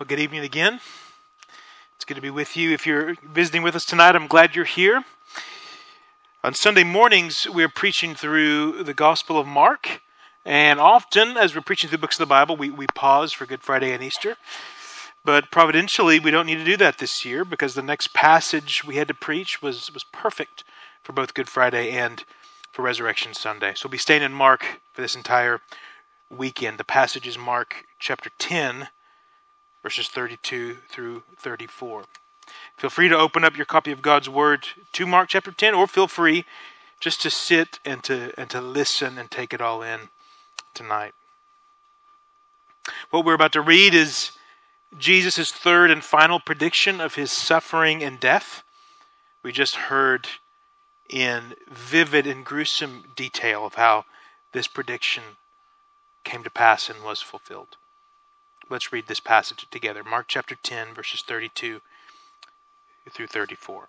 Well, good evening again. It's good to be with you. If you're visiting with us tonight, I'm glad you're here. On Sunday mornings, we're preaching through the Gospel of Mark. And often, as we're preaching through books of the Bible, we pause for Good Friday and Easter. But providentially, we don't need to do that this year because the next passage we had to preach was perfect for both Good Friday and for Resurrection Sunday. So we'll be staying in Mark for this entire weekend. The passage is Mark chapter 10, verses 32 through 34. Feel free to open up your copy of God's Word to Mark chapter 10, or feel free just to sit and to listen and take it all in tonight. What we're about to read is Jesus' third and final prediction of his suffering and death. We just heard in vivid and gruesome detail of how this prediction came to pass and was fulfilled. Let's read this passage together. Mark chapter 10, verses 32 through 34.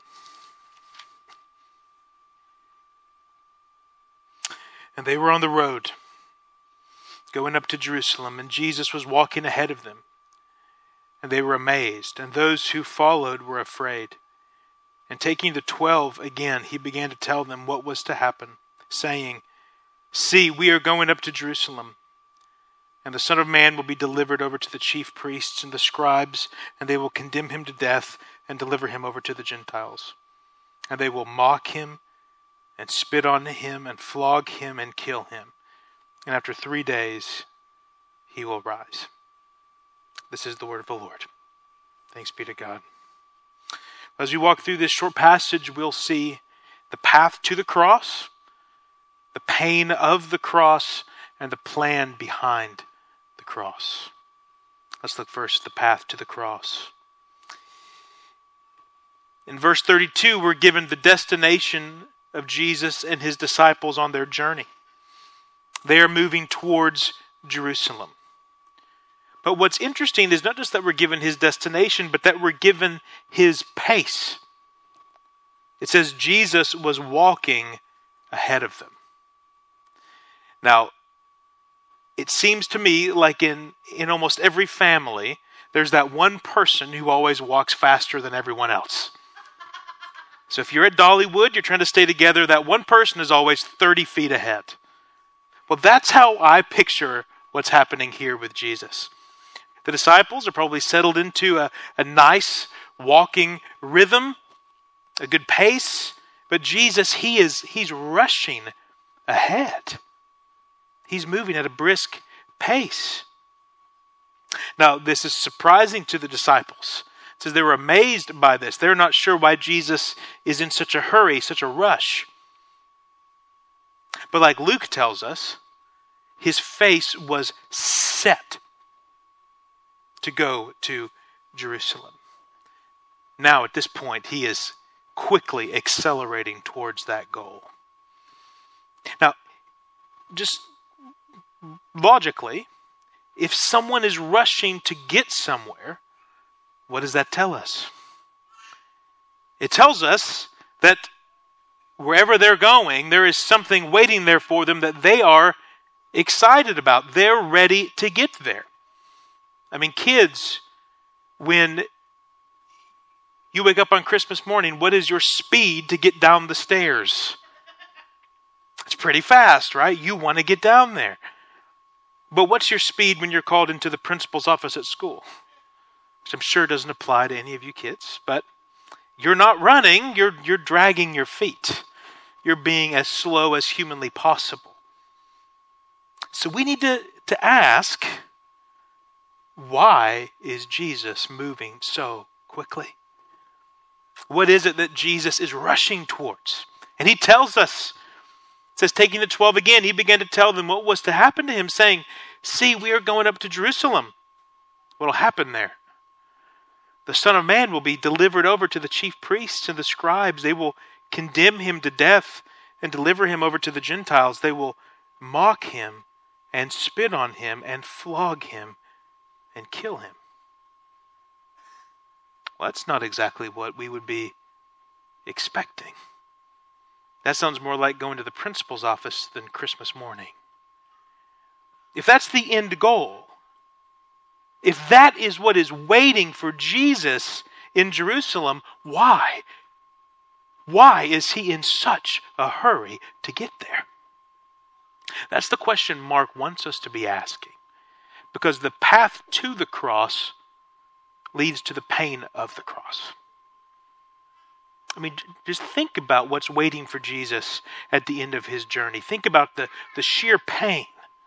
And they were on the road, going up to Jerusalem, and Jesus was walking ahead of them. And they were amazed, and those who followed were afraid. And taking the 12 again, he began to tell them what was to happen, saying, "See, we are going up to Jerusalem. And the Son of Man will be delivered over to the chief priests and the scribes, and they will condemn him to death and deliver him over to the Gentiles. And they will mock him and spit on him and flog him and kill him. And after 3 days he will rise." This is the word of the Lord. Thanks be to God. As we walk through this short passage, we'll see the path to the cross, the pain of the cross, and the plan behind the cross. Let's look first at the path to the cross. In verse 32, we're given the destination of Jesus and his disciples on their journey. They are moving towards Jerusalem. But what's interesting is not just that we're given his destination, but that we're given his pace. It says Jesus was walking ahead of them. Now, it seems to me like in almost every family, there's that one person who always walks faster than everyone else. So if you're at Dollywood, you're trying to stay together, that one person is always 30 feet ahead. Well, that's how I picture what's happening here with Jesus. The disciples are probably settled into a nice walking rhythm, a good pace, but Jesus, he's rushing ahead. He's moving at a brisk pace. Now, this is surprising to the disciples. It says they were amazed by this. They're not sure why Jesus is in such a hurry, such a rush. But like Luke tells us, his face was set to go to Jerusalem. Now, at this point, he is quickly accelerating towards that goal. Now, just logically, if someone is rushing to get somewhere, what does that tell us? It tells us that wherever they're going, there is something waiting there for them that they are excited about. They're ready to get there. I mean, kids, when you wake up on Christmas morning, what is your speed to get down the stairs? It's pretty fast, right? You want to get down there. But what's your speed when you're called into the principal's office at school? Which I'm sure doesn't apply to any of you kids, but you're not running, you're dragging your feet. You're being as slow as humanly possible. So we need to ask, why is Jesus moving so quickly? What is it that Jesus is rushing towards? And he tells us, it says, taking the 12 again, he began to tell them what was to happen to him, saying, "See, we are going up to Jerusalem." What will happen there? The Son of Man will be delivered over to the chief priests and the scribes. They will condemn him to death and deliver him over to the Gentiles. They will mock him and spit on him and flog him and kill him. Well, that's not exactly what we would be expecting. That sounds more like going to the principal's office than Christmas morning. If that's the end goal, If that is what is waiting for Jesus in Jerusalem, why? Why is he in such a hurry to get there? That's the question Mark wants us to be asking. Because the path to the cross leads to the pain of the cross. I mean, just think about what's waiting for Jesus at the end of his journey. Think about the sheer pain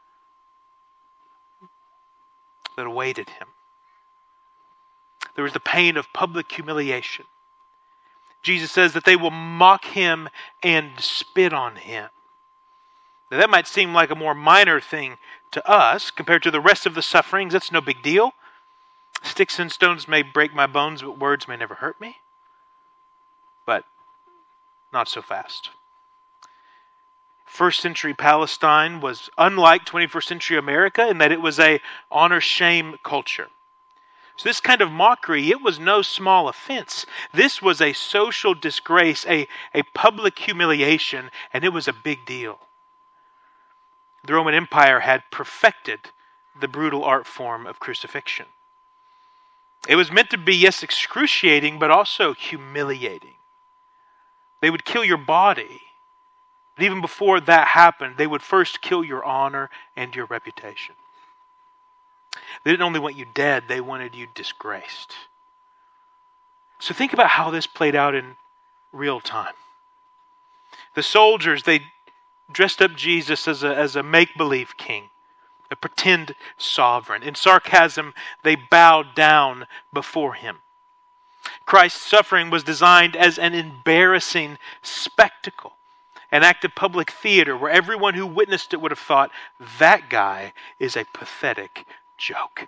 that awaited him. There was the pain of public humiliation. Jesus says that they will mock him and spit on him. Now, that might seem like a more minor thing to us compared to the rest of the sufferings. That's no big deal. Sticks and stones may break my bones, but words may never hurt me. But not so fast. First century Palestine was unlike 21st century America in that it was a honor-shame culture. So this kind of mockery, it was no small offense. This was a social disgrace, a public humiliation, and it was a big deal. The Roman Empire had perfected the brutal art form of crucifixion. It was meant to be, yes, excruciating, but also humiliating. They would kill your body. But even before that happened, they would first kill your honor and your reputation. They didn't only want you dead, they wanted you disgraced. So think about how this played out in real time. The soldiers, they dressed up Jesus as a make-believe king, a pretend sovereign. In sarcasm, they bowed down before him. Christ's suffering was designed as an embarrassing spectacle, an act of public theater where everyone who witnessed it would have thought, that guy is a pathetic joke.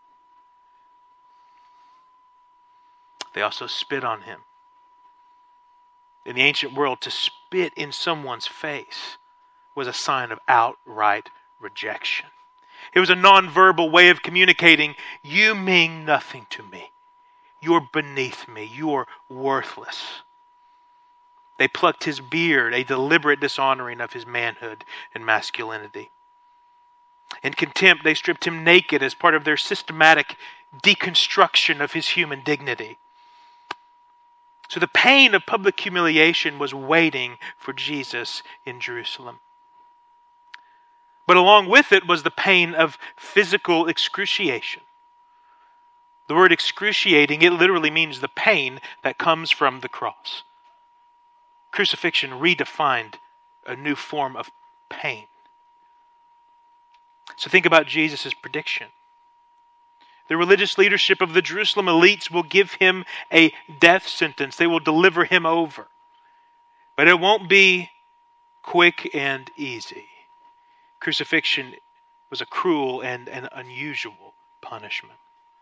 They also spit on him. In the ancient world, to spit in someone's face was a sign of outright rejection. It was a nonverbal way of communicating, you mean nothing to me. You're beneath me. You're worthless. They plucked his beard, a deliberate dishonoring of his manhood and masculinity. In contempt, they stripped him naked as part of their systematic deconstruction of his human dignity. So the pain of public humiliation was waiting for Jesus in Jerusalem. But along with it was the pain of physical excruciation. The word excruciating, it literally means the pain that comes from the cross. Crucifixion redefined a new form of pain. So think about Jesus' prediction. The religious leadership of the Jerusalem elites will give him a death sentence. They will deliver him over. But it won't be quick and easy. Crucifixion was a cruel and an unusual punishment.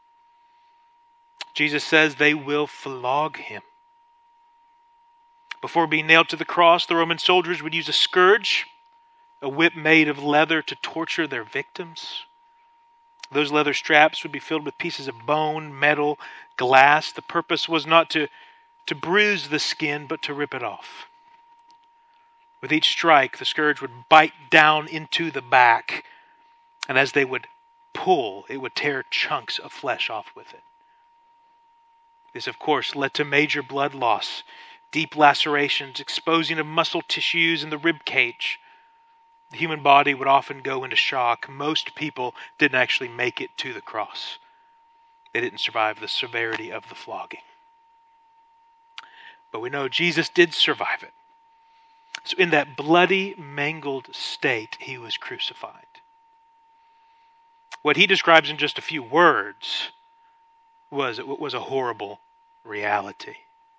Jesus says they will flog him. Before being nailed to the cross, the Roman soldiers would use a scourge, a whip made of leather to torture their victims. Those leather straps would be filled with pieces of bone, metal, glass. The purpose was not to bruise the skin, but to rip it off. With each strike, the scourge would bite down into the back, and as they would pull, it would tear chunks of flesh off with it. This, of course, led to major blood loss, deep lacerations, exposing of muscle tissues in the rib cage. The human body would often go into shock. Most people didn't actually make it to the cross. They didn't survive the severity of the flogging. But we know Jesus did survive it. So in that bloody, mangled state, he was crucified. What he describes in just a few words was a horrible reality.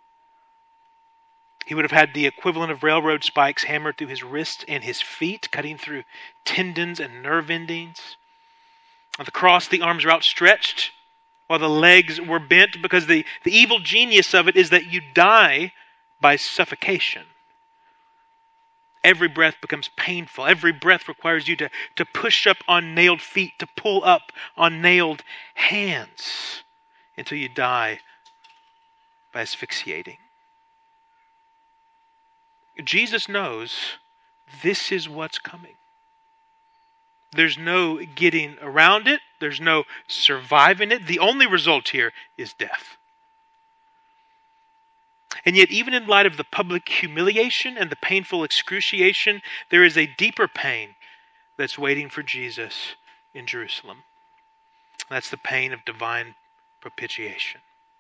He would have had the equivalent of railroad spikes hammered through his wrists and his feet, cutting through tendons and nerve endings. On the cross, the arms were outstretched while the legs were bent, because the evil genius of it is that you die by suffocation. Every breath becomes painful. Every breath requires you to push up on nailed feet, to pull up on nailed hands until you die by asphyxiating. Jesus knows this is what's coming. There's no getting around it. There's no surviving it. The only result here is death. And yet, even in light of the public humiliation and the painful excruciation, there is a deeper pain that's waiting for Jesus in Jerusalem. That's the pain of divine propitiation.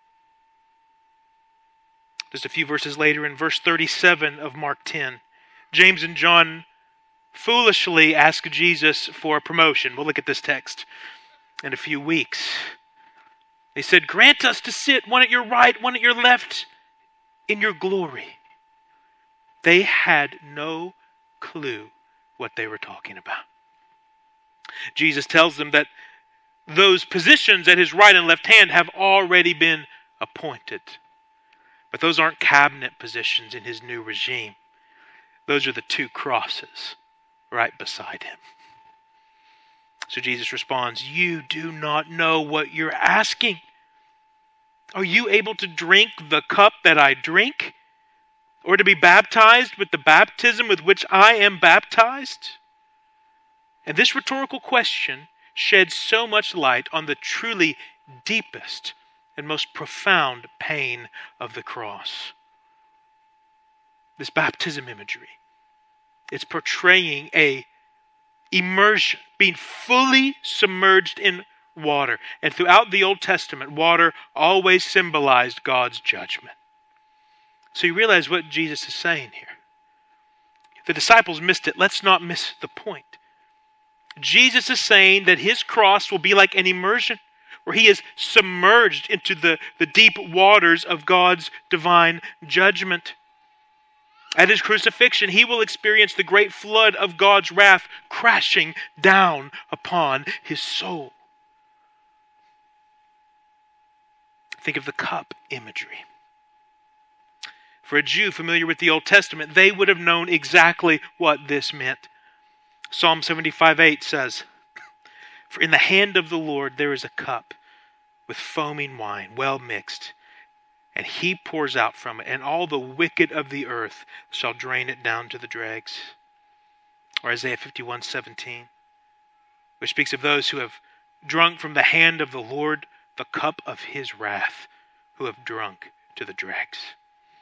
Just a few verses later, in verse 37 of Mark 10, James and John foolishly ask Jesus for a promotion. We'll look at this text in a few weeks. They said, "Grant us to sit, one at your right, one at your left, in your glory." They had no clue what they were talking about. Jesus tells them that those positions at his right and left hand have already been appointed. But those aren't cabinet positions in his new regime. Those are the two crosses right beside him. So Jesus responds, "You do not know what you're asking. Are you able to drink the cup that I drink? Or to be baptized with the baptism with which I am baptized?" And this rhetorical question sheds so much light on the truly deepest and most profound pain of the cross. This baptism imagery, it's portraying a immersion, being fully submerged in water. And throughout the Old Testament, water always symbolized God's judgment. So you realize what Jesus is saying here. The disciples missed it. Let's not miss the point. Jesus is saying that his cross will be like an immersion where he is submerged into the deep waters of God's divine judgment. At his crucifixion, he will experience the great flood of God's wrath crashing down upon his soul. Think of the cup imagery. For a Jew familiar with the Old Testament, they would have known exactly what this meant. Psalm 75:8 says, "For in the hand of the Lord there is a cup with foaming wine, well mixed, and he pours out from it, and all the wicked of the earth shall drain it down to the dregs." Or Isaiah 51:17, which speaks of those who have drunk from the hand of the Lord the cup of his wrath, who have drunk to the dregs.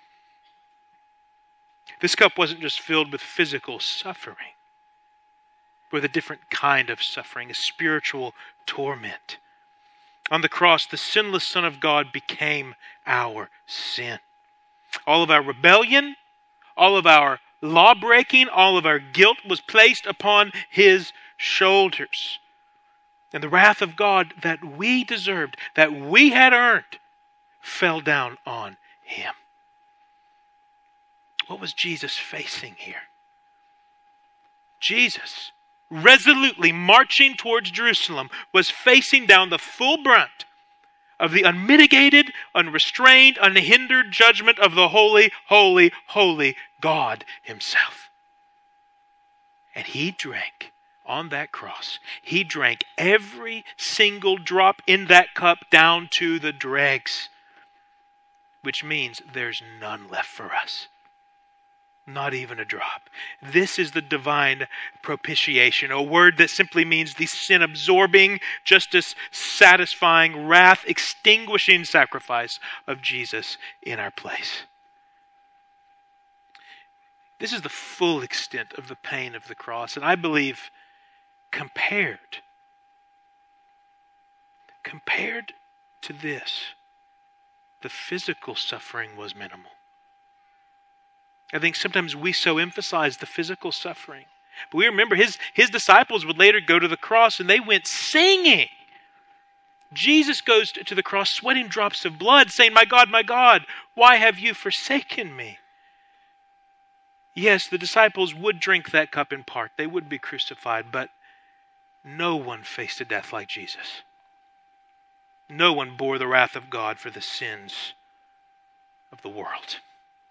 This cup wasn't just filled with physical suffering, with a different kind of suffering, a spiritual torment. On the cross, the sinless Son of God became our sin. All of our rebellion, all of our law-breaking, all of our guilt was placed upon his shoulders. And the wrath of God that we deserved, that we had earned, fell down on him. What was Jesus facing here? Jesus, resolutely marching towards Jerusalem, was facing down the full brunt of the unmitigated, unrestrained, unhindered judgment of the holy, holy, holy God himself. And he drank on that cross. He drank every single drop in that cup down to the dregs, which means there's none left for us. Not even a drop. This is the divine propitiation, a word that simply means the sin-absorbing, justice-satisfying, wrath-extinguishing sacrifice of Jesus in our place. This is the full extent of the pain of the cross, and I believe compared to this, the physical suffering was minimal. I think sometimes we so emphasize the physical suffering. But we remember his disciples would later go to the cross and they went singing. Jesus goes to the cross sweating drops of blood, saying, my God, why have you forsaken me?" Yes, the disciples would drink that cup in part. They would be crucified, but no one faced a death like Jesus. No one bore the wrath of God for the sins of the world.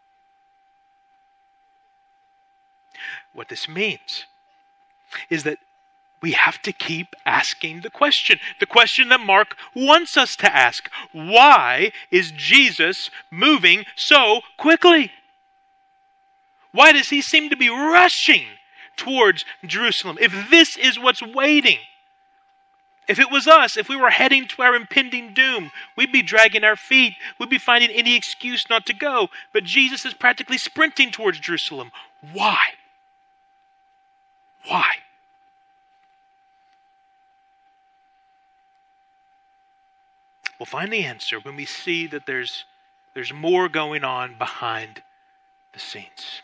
What this means is that we have to keep asking the question that Mark wants us to ask. Why is Jesus moving so quickly? Why does he seem to be rushing towards Jerusalem if this is what's waiting? If it was us, if we were heading to our impending doom, we'd be dragging our feet. We'd be finding any excuse not to go. But Jesus is practically sprinting towards Jerusalem. Why? Why? We'll find the answer when we see that there's more going on behind the scenes.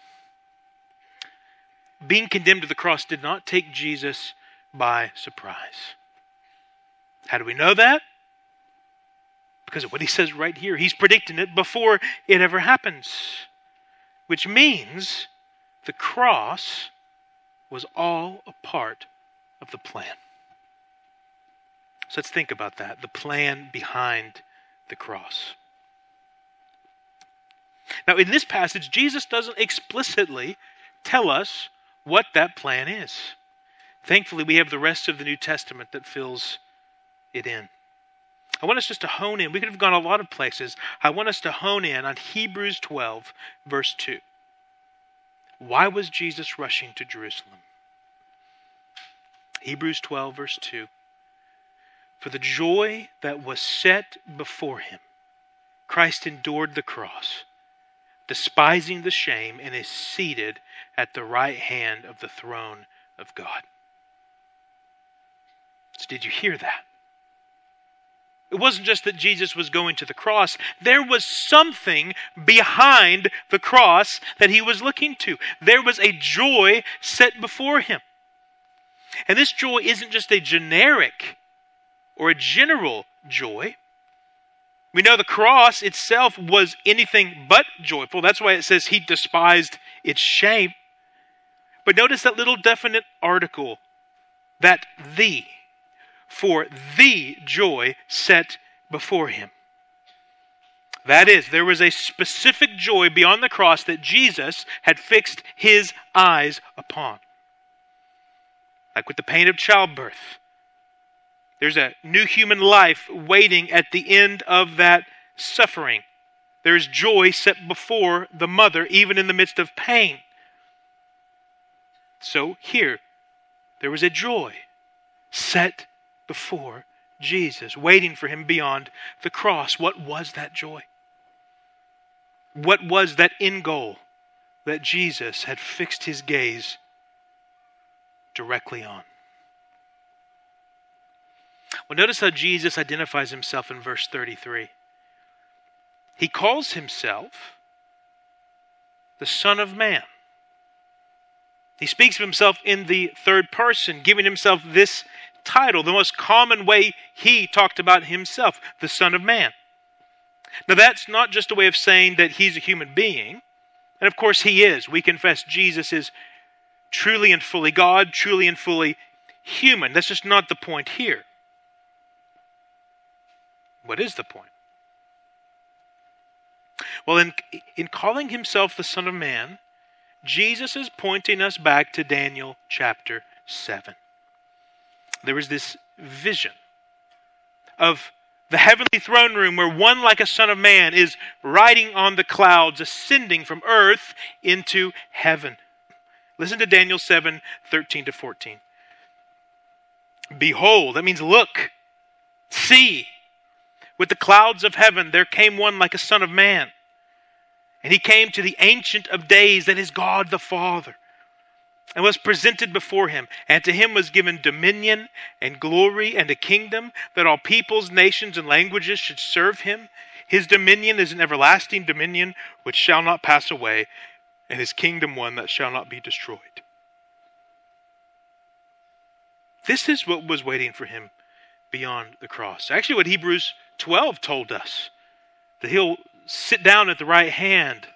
Being condemned to the cross did not take Jesus by surprise. How do we know that? Because of what he says right here. He's predicting it before it ever happens. Which means the cross was all a part of the plan. So let's think about that. The plan behind the cross. Now in this passage, Jesus doesn't explicitly tell us what that plan is. Thankfully, we have the rest of the New Testament that fills it in. I want us just to hone in. We could have gone a lot of places. I want us to hone in on Hebrews 12, verse 2. Why was Jesus rushing to Jerusalem? Hebrews 12, verse 2. For the joy that was set before him, Christ endured the cross, despising the shame, and is seated at the right hand of the throne of God. So did you hear that? It wasn't just that Jesus was going to the cross. There was something behind the cross that he was looking to. There was a joy set before him. And this joy isn't just a generic or a general joy. We know the cross itself was anything but joyful. That's why it says he despised its shame. But notice that little definite article, that the, for the joy set before him. That is, there was a specific joy beyond the cross that Jesus had fixed his eyes upon. Like with the pain of childbirth. There's a new human life waiting at the end of that suffering. There is joy set before the mother, even in the midst of pain. So here, there was a joy set before Jesus, waiting for him beyond the cross. What was that joy? What was that end goal that Jesus had fixed his gaze directly on? Well, notice how Jesus identifies himself in verse 33. He calls himself the Son of Man. He speaks of himself in the third person, giving himself this title, the most common way he talked about himself, the Son of Man. Now that's not just a way of saying that he's a human being. And of course he is. We confess Jesus is truly and fully God, truly and fully human. That's just not the point here. What is the point? Well, in calling himself the Son of Man, Jesus is pointing us back to Daniel chapter 7. There was this vision of the heavenly throne room where one like a Son of Man is riding on the clouds, ascending from earth into heaven. Listen to Daniel 7, 13 to 14. Behold, that means look, see, with the clouds of heaven there came one like a Son of Man. And he came to the Ancient of Days, that is God the Father, and was presented before him. And to him was given dominion and glory and a kingdom, that all peoples, nations, and languages should serve him. His dominion is an everlasting dominion which shall not pass away, and his kingdom one that shall not be destroyed. This is what was waiting for him beyond the cross. Actually, what Hebrews 12 told us, that he'll sit down at the right hand,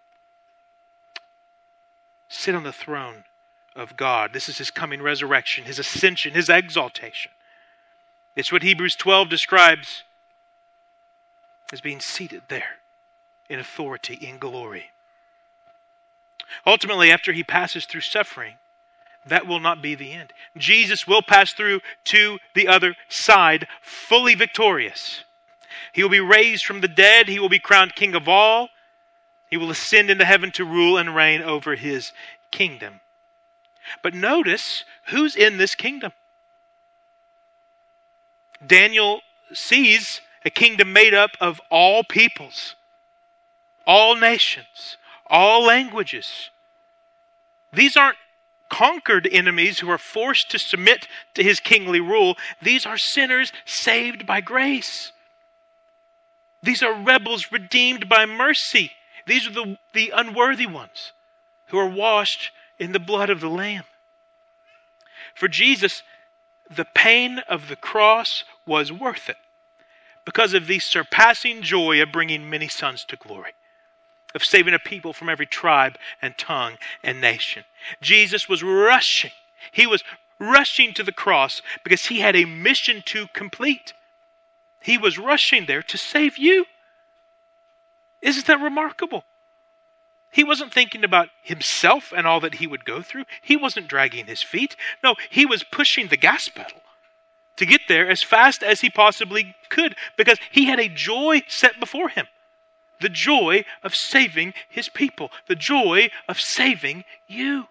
sit on the throne of God. This is his coming resurrection, his ascension, his exaltation. It's what Hebrews 12 describes as being seated there in authority, in glory. Ultimately, after he passes through suffering, that will not be the end. Jesus will pass through to the other side, fully victorious. He will be raised from the dead. He will be crowned King of all. He will ascend into heaven to rule and reign over his kingdom. But notice who's in this kingdom. Daniel sees a kingdom made up of all peoples, all nations, all languages. These aren't conquered enemies who are forced to submit to his kingly rule. These are sinners saved by grace. These are rebels redeemed by mercy. These are the unworthy ones who are washed in the blood of the Lamb. For Jesus, the pain of the cross was worth it because of the surpassing joy of bringing many sons to glory, of saving a people from every tribe and tongue and nation. Jesus was rushing. He was rushing to the cross because he had a mission to complete. He was rushing there to save you. Isn't that remarkable? He wasn't thinking about himself and all that he would go through. He wasn't dragging his feet. No, he was pushing the gas pedal to get there as fast as he possibly could because he had a joy set before him. The joy of saving his people. The joy of saving you.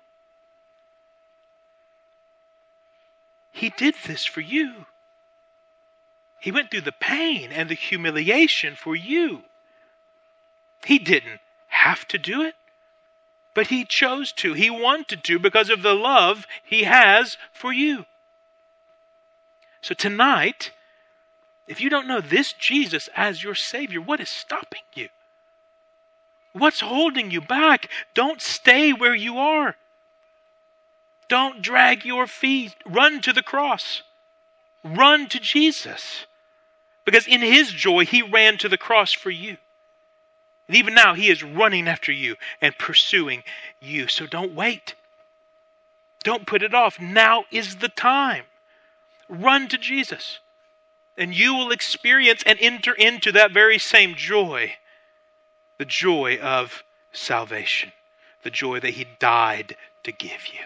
He did this for you. He went through the pain and the humiliation for you. He didn't have to do it, but he chose to. He wanted to because of the love he has for you. So tonight, if you don't know this Jesus as your Savior, what is stopping you? What's holding you back? Don't stay where you are. Don't drag your feet. Run to the cross. Run to Jesus. Because in his joy, he ran to the cross for you. And even now, he is running after you and pursuing you. So don't wait. Don't put it off. Now is the time. Run to Jesus. And you will experience and enter into that very same joy. The joy of salvation. The joy that he died to give you.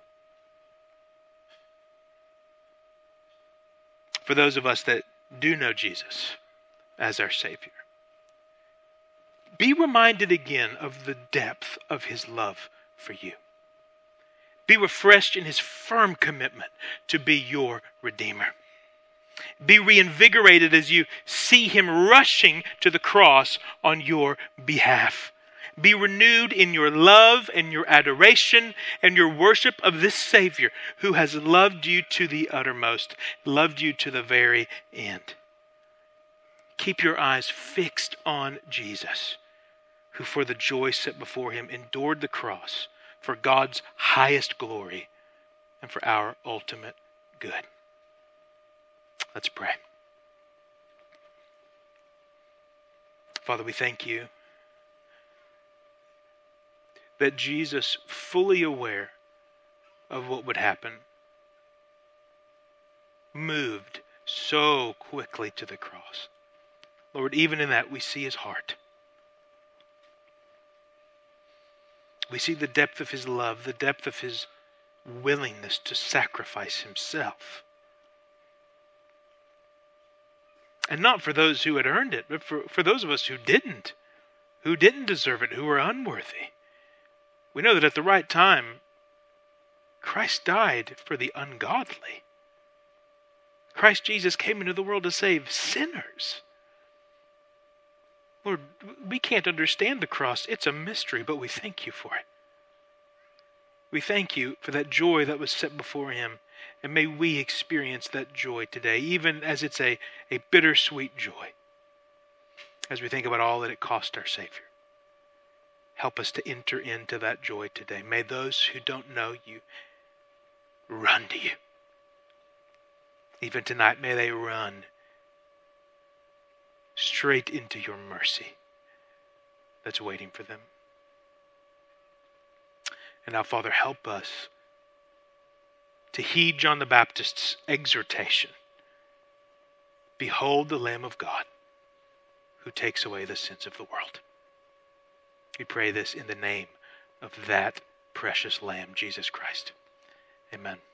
For those of us that do know Jesus as our Savior, be reminded again of the depth of his love for you. Be refreshed in his firm commitment to be your Redeemer. Be reinvigorated as you see him rushing to the cross on your behalf. Be renewed in your love and your adoration and your worship of this Savior who has loved you to the uttermost, loved you to the very end. Keep your eyes fixed on Jesus, who for the joy set before him endured the cross for God's highest glory and for our ultimate good. Let's pray. Father, we thank you that Jesus, fully aware of what would happen, moved so quickly to the cross. Lord, even in that we see his heart. We see the depth of his love, the depth of his willingness to sacrifice himself. And not for those who had earned it, but for those of us who didn't deserve it, who were unworthy. We know that at the right time, Christ died for the ungodly. Christ Jesus came into the world to save sinners. Lord, we can't understand the cross. It's a mystery, but we thank you for it. We thank you for that joy that was set before him. And may we experience that joy today, even as it's a bittersweet joy, as we think about all that it cost our Savior. Help us to enter into that joy today. May those who don't know you run to you. Even tonight, may they run straight into your mercy that's waiting for them. And now, Father, help us to heed John the Baptist's exhortation. Behold the Lamb of God who takes away the sins of the world. We pray this in the name of that precious Lamb, Jesus Christ. Amen.